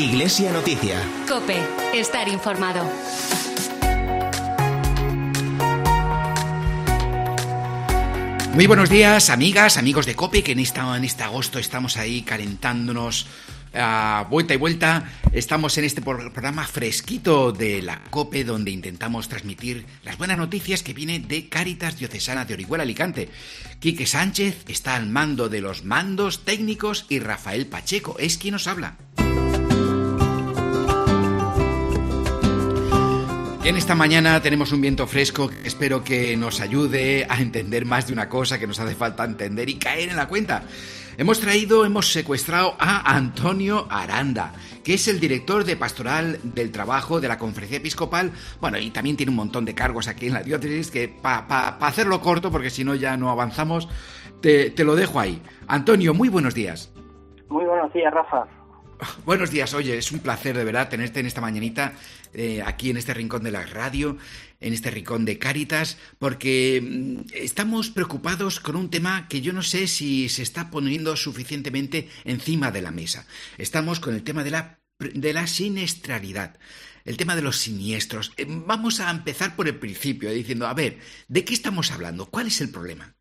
Iglesia Noticia. COPE. Estar informado. Muy buenos días, amigas, amigos de COPE, que en este agosto estamos ahí calentándonos a vuelta y vuelta. Estamos en este programa fresquito de la COPE, donde intentamos transmitir las buenas noticias que vienen de Cáritas Diocesana de Orihuela, Alicante. Quique Sánchez está al mando de los mandos técnicos y Rafael Pacheco es quien nos habla. Y en esta mañana tenemos un viento fresco que espero que nos ayude a entender más de una cosa que nos hace falta entender y caer en la cuenta. Hemos secuestrado a Antonio Aranda, que es el director de Pastoral del Trabajo de la Conferencia Episcopal. Bueno, y también tiene un montón de cargos aquí en la diócesis que para hacerlo corto, porque si no ya no avanzamos, te lo dejo ahí. Antonio, muy buenos días. Muy buenos días, Rafa. Buenos días, oye, es un placer de verdad tenerte en esta mañanita, aquí en este rincón de la radio, en este rincón de Cáritas, porque estamos preocupados con un tema que yo no sé si se está poniendo suficientemente encima de la mesa. Estamos con el tema de la siniestralidad, el tema de los siniestros. Vamos a empezar por el principio, diciendo, a ver, ¿de qué estamos hablando? ¿Cuál es el problema?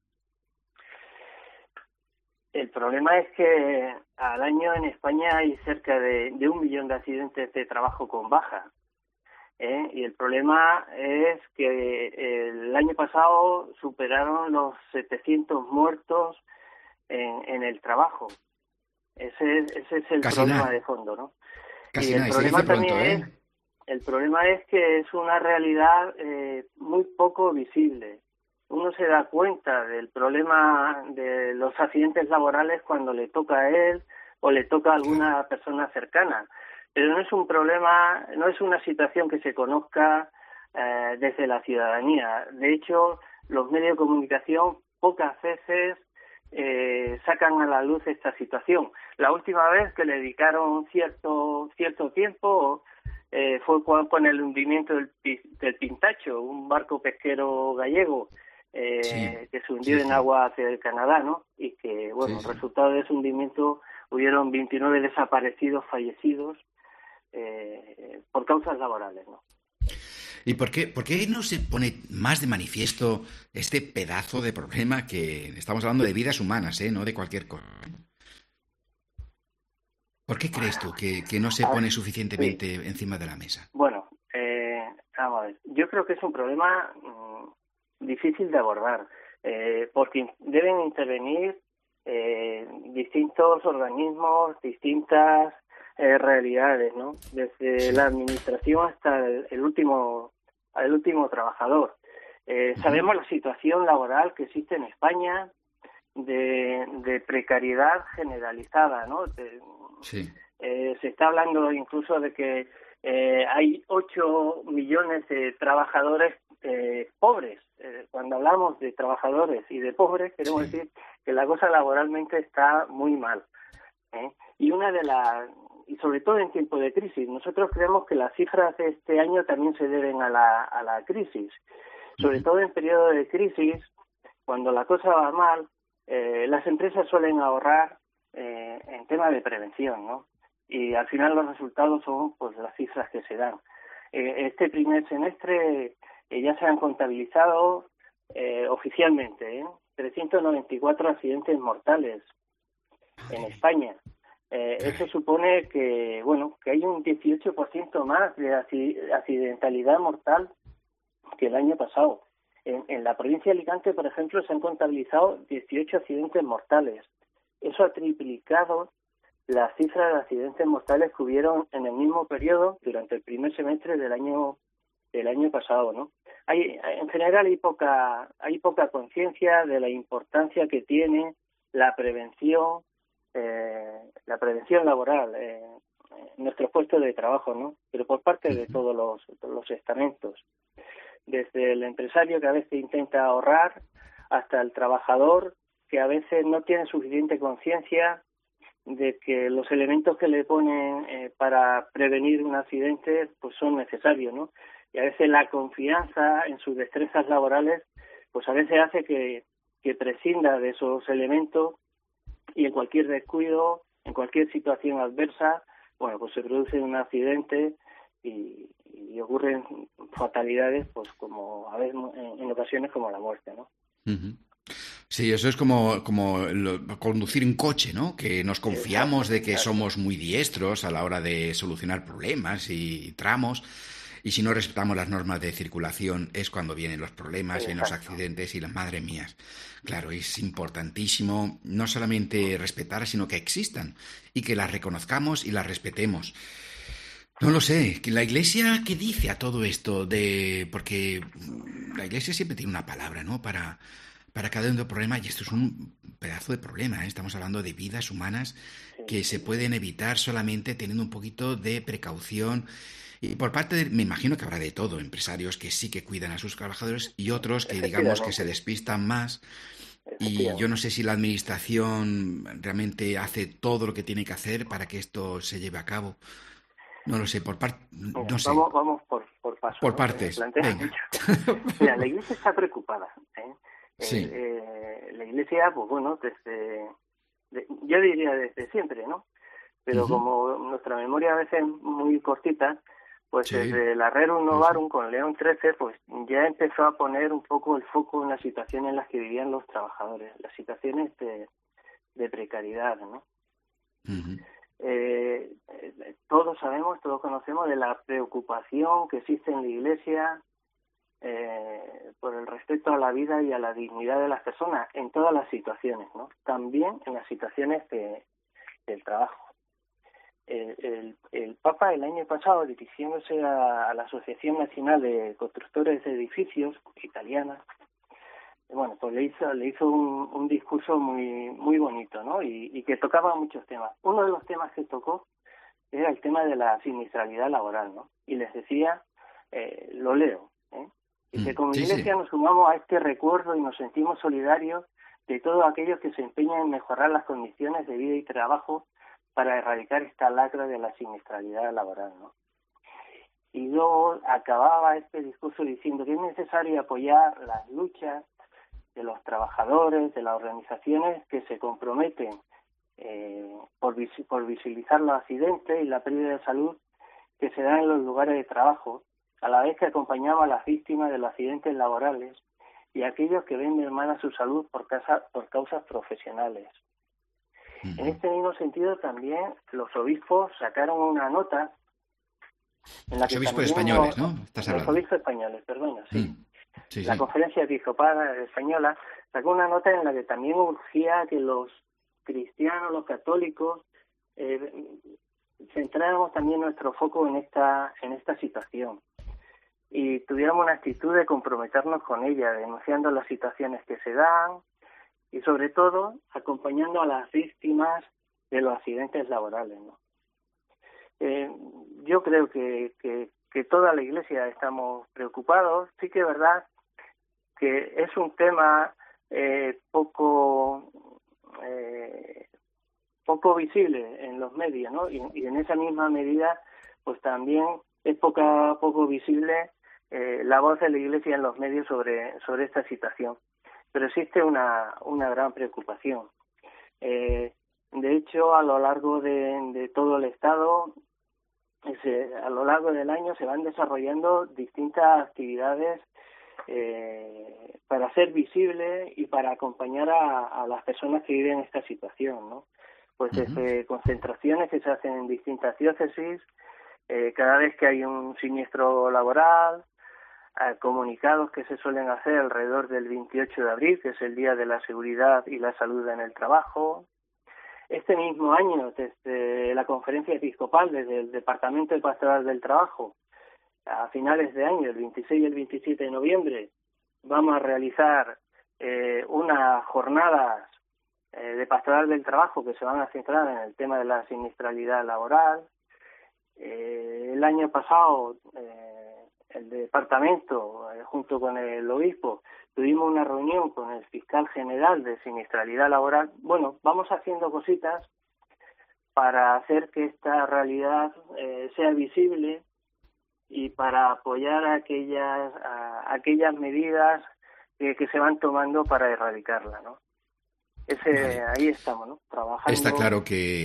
El problema es que al año en España hay cerca de 1 millón de accidentes de trabajo con baja. Y el problema es que el año pasado superaron los 700 muertos en el trabajo. Ese es el Casi problema nada. de fondo, ¿no? Casi y el nada, problema se dice también pronto, el problema es que es una realidad muy poco visible. Uno se da cuenta del problema de los accidentes laborales cuando le toca a él o le toca a alguna persona cercana. Pero no es un problema, no es una situación que se conozca desde la ciudadanía. De hecho, los medios de comunicación pocas veces sacan a la luz esta situación. La última vez que le dedicaron cierto tiempo fue con el hundimiento del Pintacho, un barco pesquero gallego que se hundió en agua hacia el Canadá, ¿no? Y que, bueno, resultado de ese hundimiento hubieron 29 desaparecidos, fallecidos, por causas laborales, ¿no? ¿Y por qué no se pone más de manifiesto este pedazo de problema que estamos hablando de vidas humanas, no de cualquier cosa? ¿Por qué crees tú que no se pone suficientemente encima de la mesa? Bueno, vamos a ver. Yo creo que es un problema difícil de abordar, porque deben intervenir distintos organismos, distintas realidades, ¿no? Desde la administración hasta el último trabajador. Sabemos la situación laboral que existe en España de precariedad generalizada, ¿no? Se está hablando incluso de que hay 8 millones de trabajadores pobres. Cuando hablamos de trabajadores y de pobres, queremos decir que la cosa laboralmente está muy mal. Y sobre todo en tiempo de crisis. Nosotros creemos que las cifras de este año también se deben a la crisis. Sobre todo en periodo de crisis, cuando la cosa va mal, las empresas suelen ahorrar en tema de prevención, ¿no? Y al final los resultados son pues las cifras que se dan. Este primer semestre ya se han contabilizado oficialmente 394 accidentes mortales en España. Eso supone que hay un 18% más de accidentalidad mortal que el año pasado. En la provincia de Alicante, por ejemplo, se han contabilizado 18 accidentes mortales. Eso ha triplicado la cifra de accidentes mortales que hubieron en el mismo periodo durante el primer semestre del año pasado, ¿no? En general hay poca conciencia de la importancia que tiene la prevención laboral en nuestros puestos de trabajo, ¿no? Pero por parte de todos los estamentos, desde el empresario que a veces intenta ahorrar hasta el trabajador que a veces no tiene suficiente conciencia de que los elementos que le ponen para prevenir un accidente pues son necesarios, ¿no? Y a veces la confianza en sus destrezas laborales pues a veces hace que prescinda de esos elementos y en cualquier descuido, en cualquier situación adversa, bueno, pues se produce un accidente y ocurren fatalidades, pues como a veces en ocasiones como la muerte, ¿no? Uh-huh. Sí, eso es como conducir un coche, ¿no? Que nos confiamos de que somos muy diestros a la hora de solucionar problemas y tramos, y si no respetamos las normas de circulación es cuando vienen los problemas, vienen los accidentes y las madre mías. Claro, es importantísimo no solamente respetar, sino que existan y que las reconozcamos y las respetemos. No lo sé, la Iglesia, ¿qué dice a todo esto? Porque la Iglesia siempre tiene una palabra, ¿no? Para cada uno de los problemas, y esto es un pedazo de problema, ¿eh? Estamos hablando de vidas humanas que se pueden evitar solamente teniendo un poquito de precaución. Y por parte me imagino que habrá de todo, empresarios que sí que cuidan a sus trabajadores y otros que digamos que se despistan más. Y yo no sé si la administración realmente hace todo lo que tiene que hacer para que esto se lleve a cabo. No lo sé, no sé. Vamos por pasos. Por ¿no? partes, venga. Mira, la Iglesia está preocupada, ¿eh? Sí. La Iglesia, pues bueno, yo diría desde siempre, ¿no? Pero como nuestra memoria a veces es muy cortita, pues desde la Rerum Novarum con León XIII, pues ya empezó a poner un poco el foco en las situaciones en las que vivían los trabajadores, las situaciones de precariedad, ¿no? Todos sabemos, todos conocemos de la preocupación que existe en la Iglesia por el respeto a la vida y a la dignidad de las personas en todas las situaciones, ¿no? También en las situaciones del trabajo. El Papa el año pasado, dirigiéndose a la Asociación Nacional de Constructores de Edificios italiana, bueno, pues le hizo un discurso muy bonito, ¿no? Y que tocaba muchos temas. Uno de los temas que tocó era el tema de la siniestralidad laboral, ¿no? Y les decía, lo leo, y que como Iglesia nos sumamos a este recuerdo y nos sentimos solidarios de todos aquellos que se empeñan en mejorar las condiciones de vida y trabajo para erradicar esta lacra de la siniestralidad laboral, ¿no? Y luego acababa este discurso diciendo que es necesario apoyar las luchas de los trabajadores, de las organizaciones que se comprometen por visibilizar los accidentes y la pérdida de salud que se dan en los lugares de trabajo, a la vez que acompañamos a las víctimas de los accidentes laborales y a aquellos que ven mermada su salud por causas profesionales. En este mismo sentido también los obispos sacaron una nota en la que los obispos españoles, ¿no? Los obispos españoles, perdona, sí. La Sí. Conferencia Episcopal Española sacó una nota en la que también urgía que los cristianos, los católicos, centráramos también nuestro foco en esta situación y tuviéramos una actitud de comprometernos con ella, denunciando las situaciones que se dan y sobre todo acompañando a las víctimas de los accidentes laborales, ¿no? Yo creo que toda la Iglesia estamos preocupados. Sí que es verdad que es un tema poco visible en los medios, ¿no? Y en esa misma medida, pues también es poco visible la voz de la Iglesia en los medios sobre esta situación. Pero existe una gran preocupación. De hecho, a lo largo de todo el Estado, a lo largo del año se van desarrollando distintas actividades para hacer visible y para acompañar a las personas que viven esta situación, ¿no? Pues desde concentraciones que se hacen en distintas diócesis, cada vez que hay un siniestro laboral, comunicados que se suelen hacer alrededor del 28 de abril, que es el Día de la Seguridad y la Salud en el Trabajo. Este mismo año, desde la Conferencia Episcopal, desde el Departamento de Pastoral del Trabajo, a finales de año, el 26 y el 27 de noviembre, vamos a realizar unas jornadas de pastoral del trabajo que se van a centrar en el tema de la siniestralidad laboral. El año pasado, el departamento, junto con el obispo, tuvimos una reunión con el fiscal general de siniestralidad laboral. Bueno, vamos haciendo cositas para hacer que esta realidad sea visible y para apoyar a aquellas medidas que se van tomando para erradicarla, ¿no? Ahí estamos, ¿no? Trabajando. Está claro que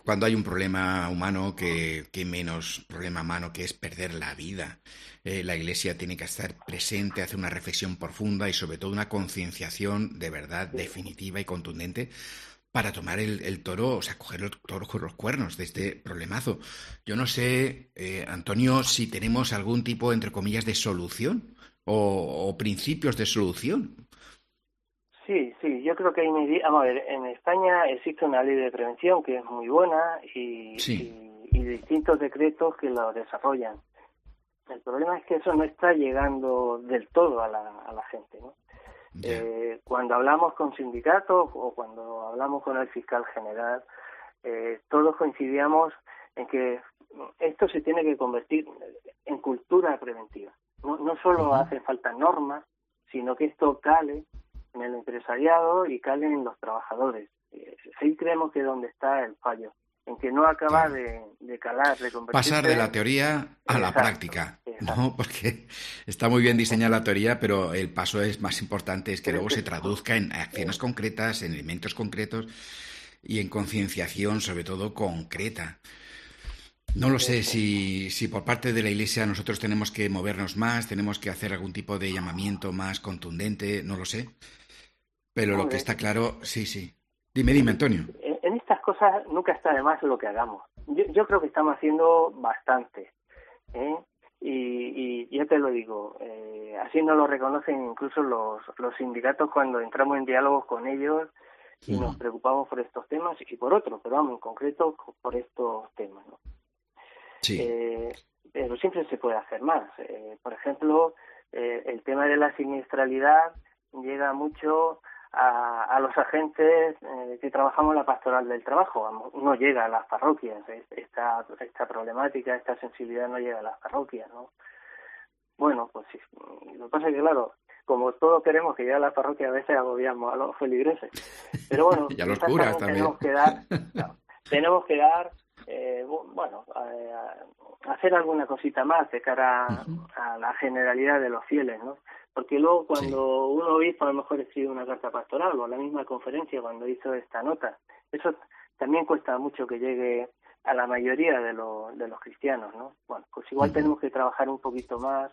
cuando hay un problema humano, que menos problema humano que es perder la vida. La Iglesia tiene que estar presente, hacer una reflexión profunda y sobre todo una concienciación de verdad definitiva y contundente para tomar el toro, o sea, coger el toro con los cuernos de este problemazo. Yo no sé, Antonio, si tenemos algún tipo, entre comillas, de solución o principios de solución. Sí, yo creo que vamos a ver, en España existe una ley de prevención que es muy buena y distintos decretos que lo desarrollan. El problema es que eso no está llegando del todo a la gente, ¿no? Cuando hablamos con sindicatos o cuando hablamos con el fiscal general, todos coincidíamos en que esto se tiene que convertir en cultura preventiva. No solo hacen falta normas, sino que esto cale en el empresariado y cale en los trabajadores. Ahí creemos que es donde está el fallo, en que no acaba de calar, de convertirse... Pasar de la teoría a la práctica, ¿no? Porque está muy bien diseñar la teoría, pero el paso es más importante, es que luego se traduzca en acciones concretas, en elementos concretos y en concienciación, sobre todo, concreta. No lo sé si por parte de la Iglesia nosotros tenemos que movernos más, tenemos que hacer algún tipo de llamamiento más contundente, no lo sé. Pero lo que está claro, sí. Dime, Antonio. En estas cosas nunca está de más lo que hagamos. Yo creo que estamos haciendo bastante, y ya te lo digo, así nos lo reconocen incluso los sindicatos cuando entramos en diálogos con ellos y nos preocupamos por estos temas y por otros, pero vamos, en concreto por estos temas, ¿no? Sí. Pero siempre se puede hacer más. Por ejemplo, el tema de la siniestralidad llega mucho a los agentes que trabajamos en la pastoral del trabajo, no llega a las parroquias, esta problemática, esta sensibilidad no llega a las parroquias, ¿no? Bueno, pues sí, lo que pasa es que claro, como todos queremos que llegue a las parroquias, a veces agobiamos a los feligreses, pero bueno, y a los curas también. Tenemos que dar hacer alguna cosita más de cara a la generalidad de los fieles, ¿no? Porque luego cuando un obispo a lo mejor escribe una carta pastoral o la misma conferencia cuando hizo esta nota, eso también cuesta mucho que llegue a la mayoría de los cristianos, ¿no? Bueno, pues igual tenemos que trabajar un poquito más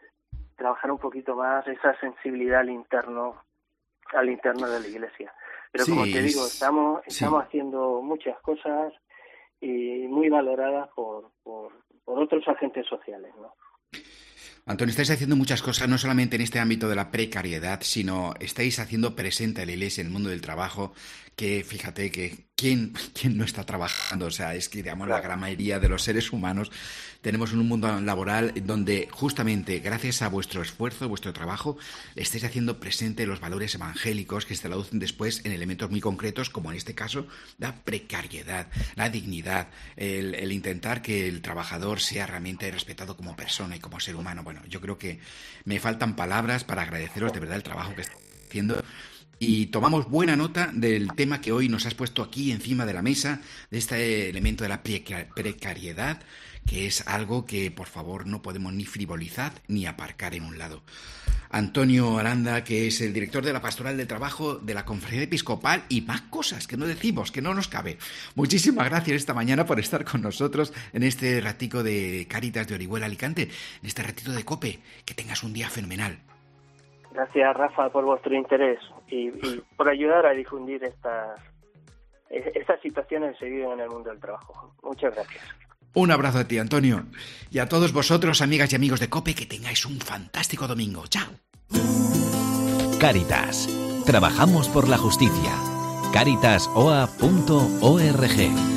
esa sensibilidad al interno de la Iglesia. Pero como te digo, estamos haciendo muchas cosas y muy valoradas por otros agentes sociales, ¿no? Antonio, estáis haciendo muchas cosas, no solamente en este ámbito de la precariedad, sino estáis haciendo presente a la Iglesia en el mundo del trabajo, que fíjate que ¿quién no está trabajando? O sea, es que, digamos, la gran mayoría de los seres humanos tenemos un mundo laboral donde justamente gracias a vuestro esfuerzo, vuestro trabajo, estáis haciendo presente los valores evangélicos que se traducen después en elementos muy concretos, como en este caso la precariedad, la dignidad, el intentar que el trabajador sea realmente respetado como persona y como ser humano. Bueno, yo creo que me faltan palabras para agradeceros de verdad el trabajo que estáis haciendo. Y tomamos buena nota del tema que hoy nos has puesto aquí encima de la mesa, de este elemento de la precariedad, que es algo que, por favor, no podemos ni frivolizar ni aparcar en un lado. Antonio Aranda, que es el director de la Pastoral del Trabajo de la Conferencia Episcopal, y más cosas que no decimos, que no nos cabe. Muchísimas gracias esta mañana por estar con nosotros en este ratico de Cáritas de Orihuela Alicante, en este ratito de COPE. Que tengas un día fenomenal. Gracias, Rafa, por vuestro interés y por ayudar a difundir estas situaciones que se viven en el mundo del trabajo. Muchas gracias. Un abrazo a ti, Antonio. Y a todos vosotros, amigas y amigos de COPE, que tengáis un fantástico domingo. ¡Chao! Cáritas. Trabajamos por la justicia. Cáritas.oa.org